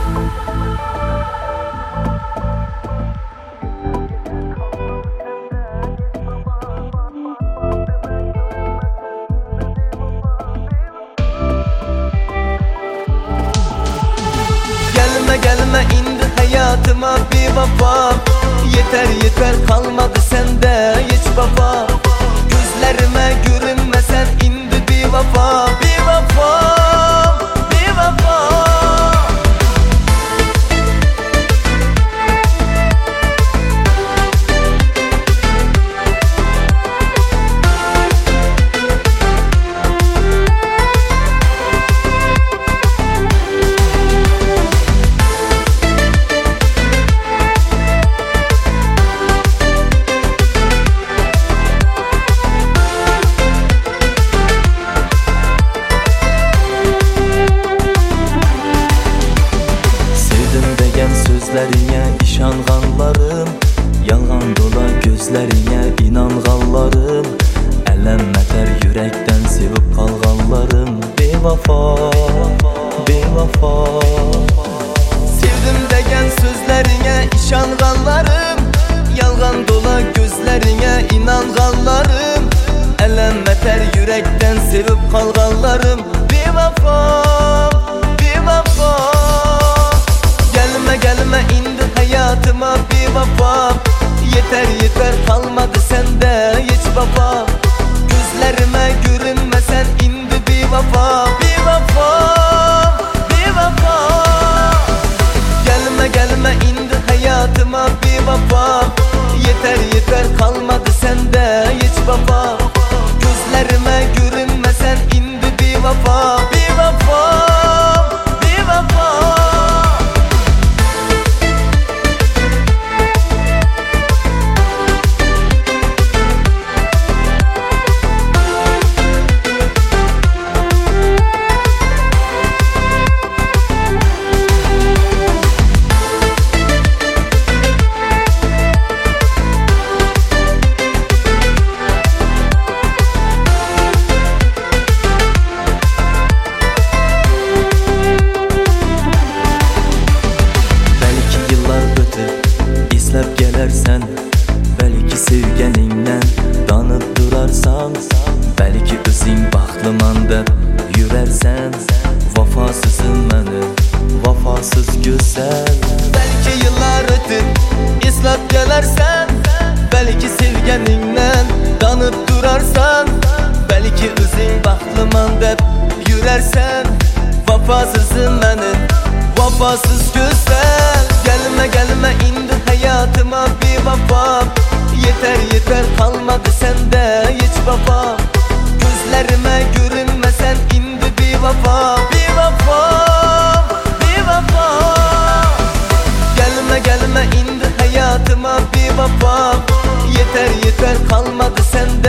Gelme indi hayatıma bir vefam. Yeter yeter kalmadı sende hiç vefa. Gözlerime görünme sen indi bir vefa. Bir vefa, bir vefa. Sözlerine işanğanlarım, yalan dola gözlerine inanğanlarım, ələm-mətər yürekten sevip qalğanlarım. Bevafa, bevafa. Sevdim degen sözlerine işanğanlarım, yalgan dola gözlerine inanğanlarım, ələm-mətər yürekten sevip qalğanlarım. Bevafa, bevafa. Gelme indi hayatıma bir vefa. Yeter yeter kalmadı sende hiç vefa. Gözlerime görünme sen indi bir vefa. Bir vefa, bir vefa. Gelme indi hayatıma bir vefa. Yeter yeter kalmadı sende hiç vefa. Gözlerime görünme sen indi bir vefa. Bir vefa, bir vefa. Gelərsən, bəlkə sevgənindən danıb durarsan, bəlkə özün baxlımandı yürərsən. Vafasızın məni, vafasız gözəl. Belki yıllar ötüp islap gelersen, belki sevgeninden danıp durarsan, belki özün baklıman dep yürersen. Vafasızım benim, vafasız güzel. Gelme indi hayatıma bir vefa. Yeter yeter kalmadı sende hiç vefa. Gözlerime görünme sen indi bir vefa. Bir vefa, bir vefa. Gelme indi hayatıma bir vefa. Yeter yeter kalmadı sende